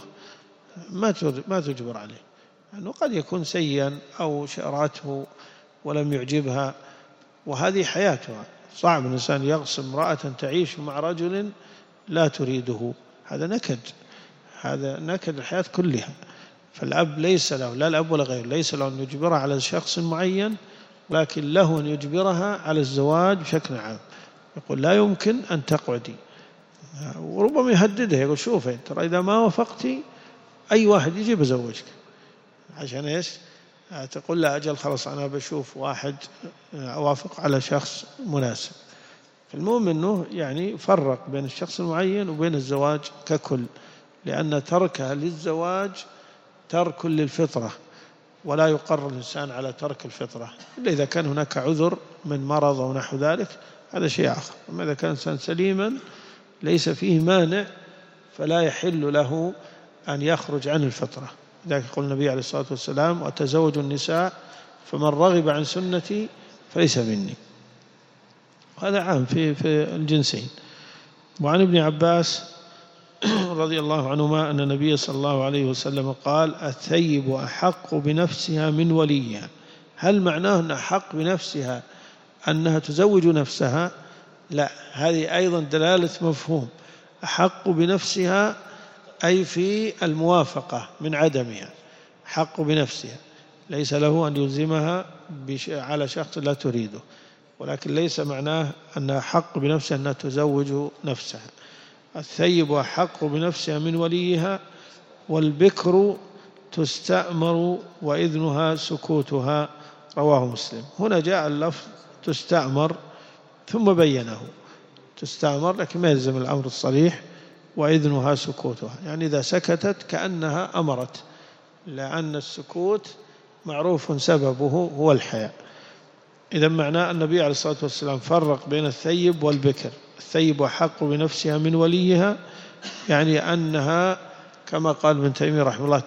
ما تجبر عليه، لأنه قد يكون سيئا أو شأرته ولم يعجبها، وهذه حياتها. صعب الإنسان يغصب امرأة تعيش مع رجل لا تريده، هذا نكد الحياة كلها. فالأب ليس له، لا الأب ولا غيره، ليس له أن يجبرها على شخص معين، لكن له أن يجبرها على الزواج بشكل عام. يقول لا يمكن أن تقعدي، وربما يهددها، يقول شوفي ترى إذا ما وافقتي أي واحد يجي بزوجك. عشان إيش؟ تقول لا أجل خلاص أنا بشوف واحد أوافق على شخص مناسب. فالمهم أنه يعني فرق بين الشخص المعين وبين الزواج ككل، لأن تركها للزواج ترك للفطرة، ولا يقرر الإنسان على ترك الفطرة إلا إذا كان هناك عذر من مرض أو نحو ذلك، هذا شيء آخر. أما إذا كان الإنسان سليما ليس فيه مانع فلا يحل له أن يخرج عن الفطرة. لذلك يقول النبي عليه الصلاة والسلام وتزوج النساء فمن رغب عن سنتي فليس مني. هذا عام في الجنسين. وعن ابن عباس رضي الله عنهما أن النبي صلى الله عليه وسلم قال الثيب أحق بنفسها من وليها. هل معناه أن أحق بنفسها أنها تزوج نفسها؟ لا، هذه أيضا دلالة مفهوم. أحق بنفسها أي في الموافقة من عدمها، حق بنفسها، ليس له أن يلزمها على شخص لا تريده، ولكن ليس معناه أنها حق بنفسها أنها تزوج نفسها. الثيب أحق بنفسها من وليها، والبكر تستأمر وإذنها سكوتها، رواه مسلم. هنا جاء اللفظ تستأمر ثم بينه، تستأمر لكن ما يلزم الأمر الصريح، وإذنها سكوتها، يعني إذا سكتت كأنها أمرت، لأن السكوت معروف سببه هو الحياء. إذا معناه النبي عليه الصلاة والسلام فرق بين الثيب والبكر. الثيب أحق بنفسها من وليها، يعني أنها كما قال ابن تيمية رحمه الله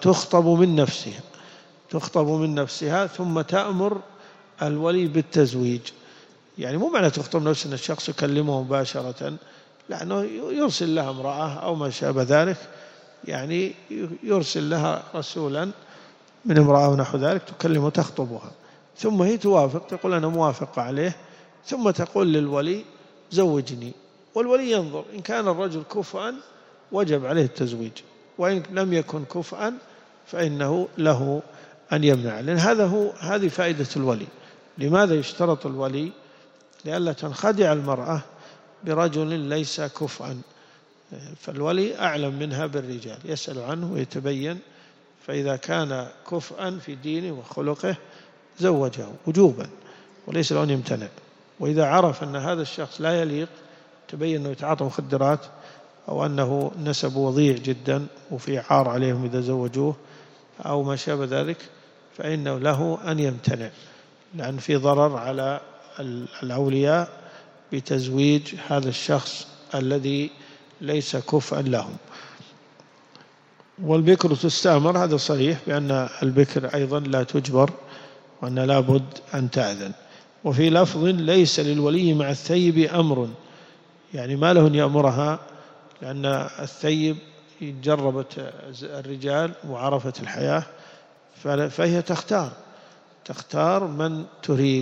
تخطب من نفسها ثم تأمر الولي بالتزويج. يعني مو معنى تخطب نفسها أن الشخص يكلمه مباشرة، لأنه يرسل لها امرأة أو ما شابه ذلك، يعني يرسل لها رسولا من امرأة ونحو ذلك تكلمه تخطبها، ثم هي توافق، تقول أنا موافقة عليه، ثم تقول للولي زوجني، والولي ينظر، إن كان الرجل كفءا وجب عليه التزويج، وإن لم يكن كفءا فإنه له أن يمنع، لأن هذه فائدة الولي. لماذا يشترط الولي؟ لئلا تنخدع المرأة برجل ليس كفءا، فالولي أعلم منها بالرجال، يسأل عنه ويتبين، فإذا كان كفءا في دينه وخلقه زوجه وجوبا وليس له أن يمتنع. وإذا عرف أن هذا الشخص لا يليق، تبين أنه يتعاطى مخدرات أو أنه نسب وضيع جدا وفي عار عليهم إذا زوجوه أو ما شابه ذلك، فإنه له أن يمتنع، لأن في ضرر على الأولياء بتزويج هذا الشخص الذي ليس كفءا لهم. والبكر تستأمر، هذا صريح بأن البكر أيضا لا تجبر، وأن لا بد أن تأذن. وفي لفظ ليس للولي مع الثيب أمر، يعني ما له أن يأمرها، لأن الثيب جربت الرجال وعرفت الحياة، فهي تختار من تريد،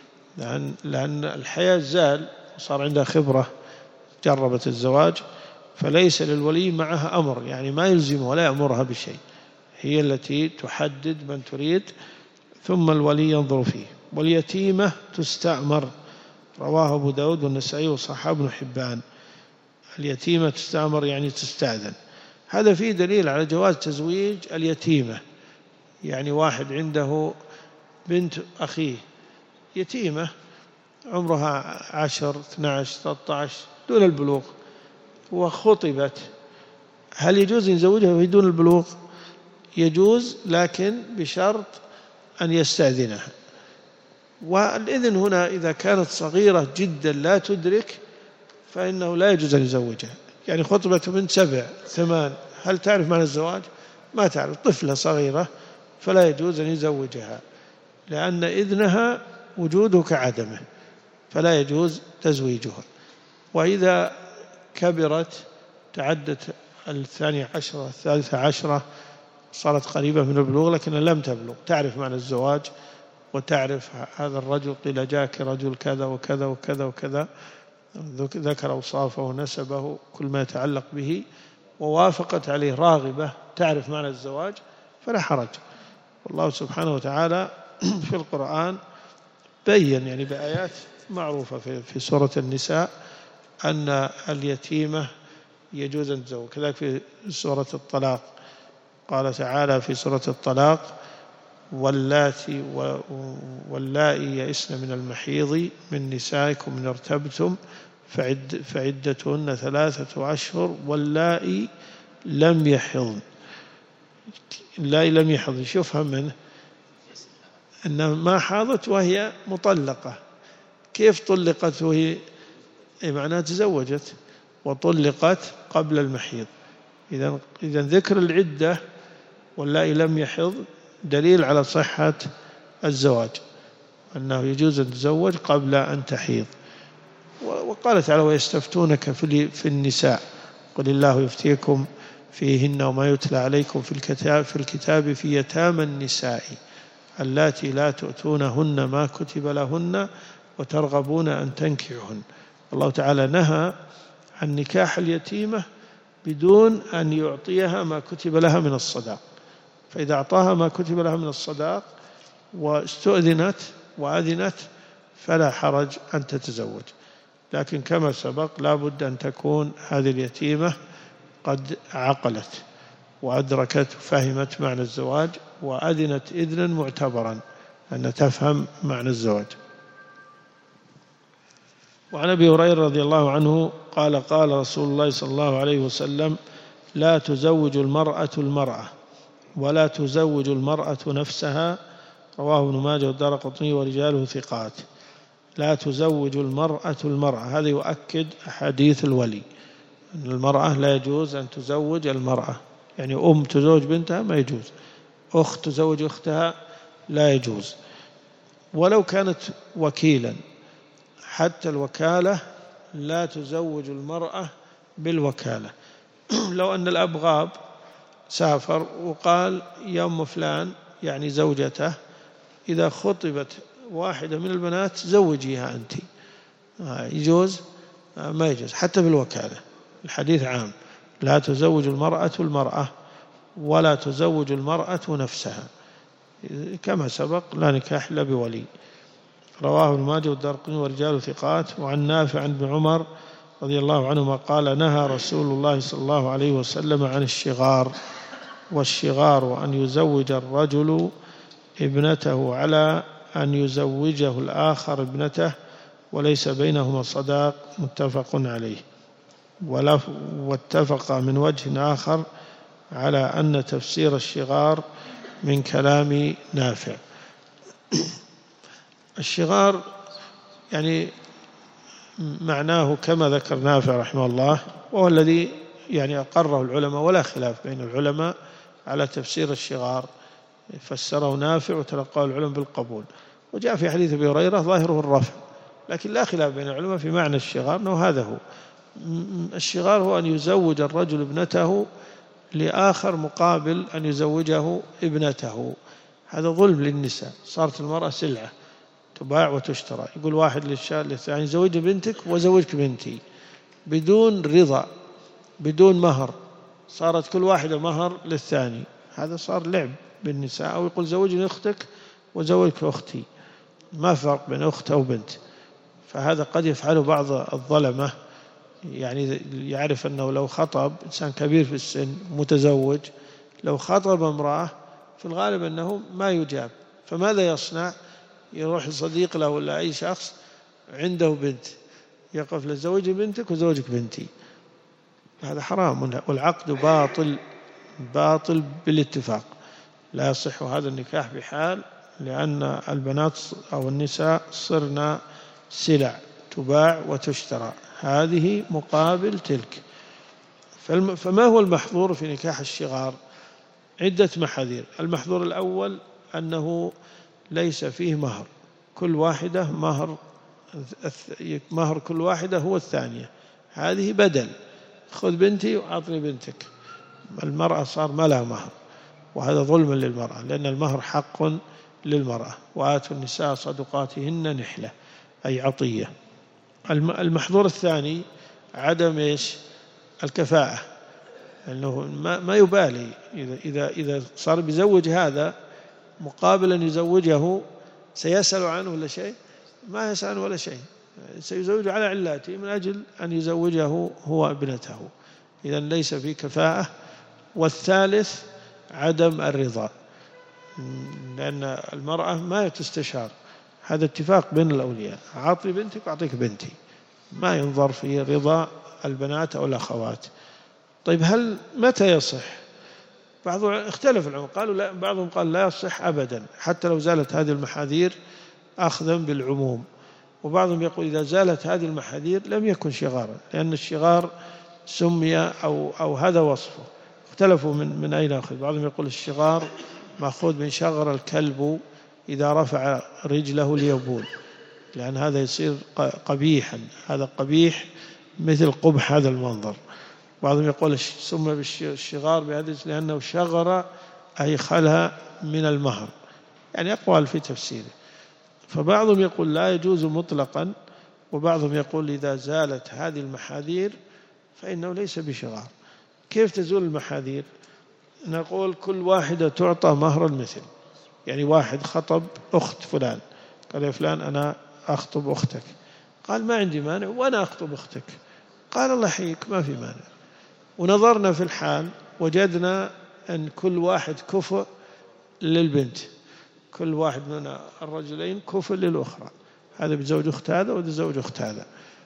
لأن الحياة زال وصار عندها خبرة، جربت الزواج، فليس للولي معها أمر، يعني ما يلزمها ولا يأمرها بشيء، هي التي تحدد من تريد ثم الولي ينظر فيه. واليتيمة تستأمر، رواه أبو داود والنسائي وصححه ابن حبان. اليتيمة تستأمر يعني تستأذن. هذا فيه دليل على جواز تزويج اليتيمة، يعني واحد عنده بنت أخيه يتيمة عمرها 10 12 13 دون البلوغ وخطبت، هل يجوز أن يزوجها وهي دون البلوغ؟ يجوز، لكن بشرط أن يستأذنها. والإذن هنا إذا كانت صغيرة جدا لا تدرك فإنه لا يجوز أن يزوجها. يعني خطبة بنت 7 8 هل تعرف معنى الزواج؟ ما تعرف، طفلة صغيرة، فلا يجوز أن يزوجها، لأن إذنها وجوده كعدمه، فلا يجوز تزويجها. وإذا كبرت تعدت 12 13 صارت قريبة من البلوغ لكنها لم تبلغ، تعرف معنى الزواج وتعرف هذا الرجل قيل جاك رجل كذا وكذا وكذا وكذا، ذكر أوصافه ونسبه كل ما يتعلق به، ووافقت عليه راغبة تعرف معنى الزواج، فلا حرج. والله سبحانه وتعالى في القرآن بين يعني بآيات معروفة في سورة النساء أن اليتيمة يجوز أن تزوج، كذلك في سورة الطلاق قال تعالى في سورة الطلاق واللائي يئسن من المحيض من نسائكم إن ارتبتم فعدتهن 3 أشهر واللائي لم يحضن. اللائي لم يحضن شوفها منه أنها ما حاضت وهي مطلقة، كيف طلقت وهي معناها تزوجت وطلقت قبل المحيض؟ إذا ذكر العدة واللائي لم يحض دليل على صحة الزواج، أنه يجوز أن تزوج قبل أن تحيض. وقال تعالى ويستفتونك في النساء قل الله يفتيكم فيهن وما يتلى عليكم في الكتاب في يتامى النساء اللاتي لا تؤتونهن ما كتب لهن وترغبون أن تنكحهن. الله تعالى نهى عن نكاح اليتيمة بدون أن يعطيها ما كتب لها من الصداق، فإذا أعطاها ما كتب لها من الصداق واستؤذنت وأذنت فلا حرج أن تتزوج. لكن كما سبق لا بد أن تكون هذه اليتيمة قد عقلت وأدركت وفهمت معنى الزواج وأذنت إذنا معتبرا أن تفهم معنى الزواج. وعن أبي هريرة رضي الله عنه قال قال رسول الله صلى الله عليه وسلم: لا تزوج المرأة المرأة ولا تزوج المرأة نفسها. رواه ابن ماجه والدارقطني ورجاله ثقات. لا تزوج المرأة المرأة، هذا يؤكد أحاديث الولي، أن المرأة لا يجوز أن تزوج المرأة، يعني أم تزوج بنتها ما يجوز، أخت تزوج أختها لا يجوز، ولو كانت وكيلا، حتى الوكالة لا تزوج المرأة بالوكالة. لو أن الأب غاب سافر وقال يا أم فلان، يعني زوجته، إذا خطبت واحدة من البنات زوجيها أنت، يجوز؟ ما يجوز حتى بالوكالة. الحديث عام: لا تزوج المرأة المرأة ولا تزوج المرأة نفسها، كما سبق: لا نكاح إلا بولي. رواه ابن ماجه والدارقطني ورجاله ثقات. وعن نافع عن ابن عمر رضي الله عنهما قال: نهى رسول الله صلى الله عليه وسلم عن الشغار، والشغار أن يزوج الرجل ابنته على أن يزوجه الآخر ابنته وليس بينهما صداق، متفق عليه. واتفق من وجه آخر على أن تفسير الشغار من كلام نافع. الشغار يعني معناه كما ذكر نافع رحمه الله، وهو الذي يعني أقره العلماء، ولا خلاف بين العلماء على تفسير الشغار، فسره نافع وتلقاه العلماء بالقبول. وجاء في حديث أبي هريرة ظاهره الرفع، لكن لا خلاف بين العلماء في معنى الشغار، أنه هذا هو الشغار، هو أن يزوج الرجل ابنته لآخر مقابل أن يزوجه ابنته. هذا ظلم للنساء، صارت المرأة سلعة تباع وتشترى. يقول واحد للثاني: زوج بنتك وزوجك بنتي، بدون رضا، بدون مهر، صارت كل واحدة مهر للثاني. هذا صار لعب بالنساء. أو يقول: زوجني أختك وزوجك أختي، ما فرق بين أخت أو بنت. فهذا قد يفعله بعض الظلمة، يعني يعرف أنه لو خطب إنسان كبير في السن متزوج، لو خطب امرأة في الغالب أنه ما يجاب، فماذا يصنع؟ يروح لصديق له ولا أي شخص عنده بنت، يقف له: زوجي بنتك وزوجك بنتي. هذا حرام، والعقد باطل بالاتفاق، لا يصح هذا النكاح بحال، لأن البنات أو النساء صرنا سلع تباع وتشترى، هذه مقابل تلك. فما هو المحظور في نكاح الشغار؟ عدة محاذير. المحظور الأول أنه ليس فيه مهر، كل واحدة مهر كل واحدة هو الثانية، هذه بدل، خذ بنتي وأعطني بنتك. المرأة صار ما لها مهر، وهذا ظلم للمرأة، لأن المهر حق للمرأة. وآتوا النساء صدقاتهن نحلة، أي عطية. المحظور الثاني عدم الكفاءة، لأنه ما يبالي إذا صار بيزوج هذا مقابل أن يزوجه، سيسأل عنه ولا شيء؟ ما يسأل ولا شيء، سيزوجه على علاته من أجل أن يزوجه هو ابنته. إذن ليس في كفاءة. والثالث عدم الرضا، لأن المرأة ما تستشار، هذا اتفاق بين الأولياء: أعطني بنتك وأعطيك بنتي، ما ينظر في رضا البنات أو الأخوات. طيب متى يصح؟ بعضهم اختلف العلماء، قالوا لا، بعضهم قال لا يصح أبدا حتى لو زالت هذه المحاذير أخذا بالعموم، وبعضهم يقول إذا زالت هذه المحاذير لم يكن شغارا، لأن الشغار سمي أو هذا وصفه. اختلفوا من أين أخذ. بعضهم يقول الشغار مأخوذ من شغر الكلب إذا رفع رجله ليبول، لأن هذا يصير قبيحا، هذا قبيح مثل قبح هذا المنظر. بعضهم يقول سمي بالشغار بهذا لأنه شغر أي خلها من المهر، يعني أقوال في تفسيره. فبعضهم يقول لا يجوز مطلقا، وبعضهم يقول إذا زالت هذه المحاذير فإنه ليس بشغار. كيف تزول المحاذير؟ نقول كل واحدة تعطى مهر المثل، يعني واحد خطب أخت فلان، قال يا فلان أنا أخطب أختك، قال ما عندي مانع وأنا أخطب أختك، قال الله يحييك ما في مانع. ونظرنا في الحال وجدنا أن كل واحد كفء للبنت، كل واحد من الرجلين كفء للأخرى، هذا بزوج أخت هذا وهذا بزوج أخت هذا،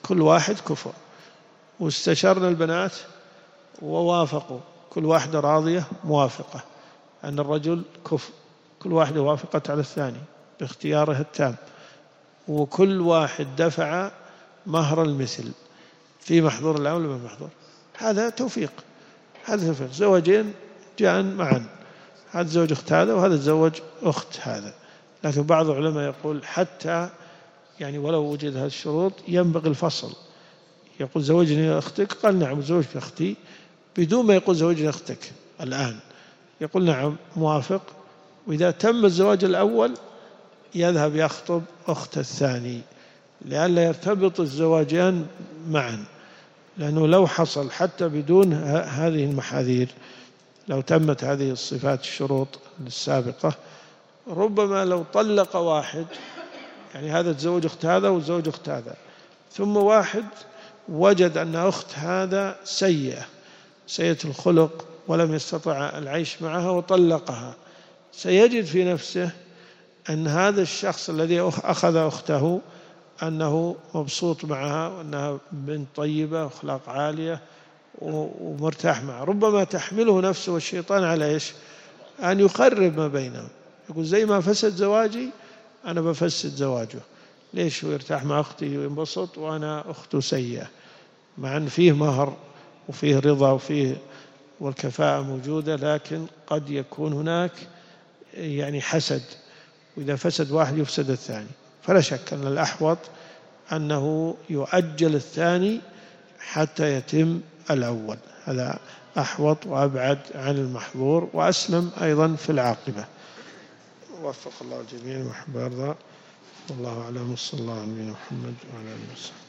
كل واحد كفء. واستشرنا البنات ووافقوا، كل واحدة راضية موافقة أن الرجل كفء، كل واحدة وافقت على الثاني باختيارها التام، وكل واحد دفع مهر المثل في محظور الأول ومن محظور. هذا توفيق، هذا توفيق. زوجين جاء معا، هذا زوج أخت هذا وهذا زوج أخت هذا. لكن بعض العلماء يقول حتى يعني ولو وجد هذه الشروط ينبغي الفصل، يقول زوجني أختك، قال نعم زوجك أختي، بدون ما يقول زوجني أختك الآن، يقول نعم موافق. وإذا تم الزواج الأول يذهب يخطب أخت الثاني لئلا يرتبط الزواجان معا، لأنه لو حصل حتى بدون هذه المحاذير، لو تمت هذه الصفات الشروط السابقة، ربما لو طلق واحد، يعني هذا تزوج أخت هذا وتزوج أخت هذا، ثم واحد وجد أن أخت هذا سيئة الخلق ولم يستطع العيش معها وطلقها، سيجد في نفسه أن هذا الشخص الذي أخذ أخته أنه مبسوط معها وأنها بنت طيبة وأخلاق عالية ومرتاح معها. ربما تحمله نفسه والشيطان على إيش؟ أن يقرب ما بينهم، يقول زي ما فسد زواجي أنا بفسد زواجه. ليش هو يرتاح مع أختي وينبسط وأنا أخته سيئة؟ مع أن فيه مهر وفيه رضا وفيه والكفاءة موجودة، لكن قد يكون هناك يعني حسد، وإذا فسد واحد يفسد الثاني. فلا شك أن الأحوط أنه يؤجل الثاني حتى يتم الأول، هذا أحوط وأبعد عن المحظور وأسلم أيضا في العاقبة. وفق الله الجميع وحب يرضى. والله أعلم، صلى الله على نبينا محمد وعلى آله وصحبه.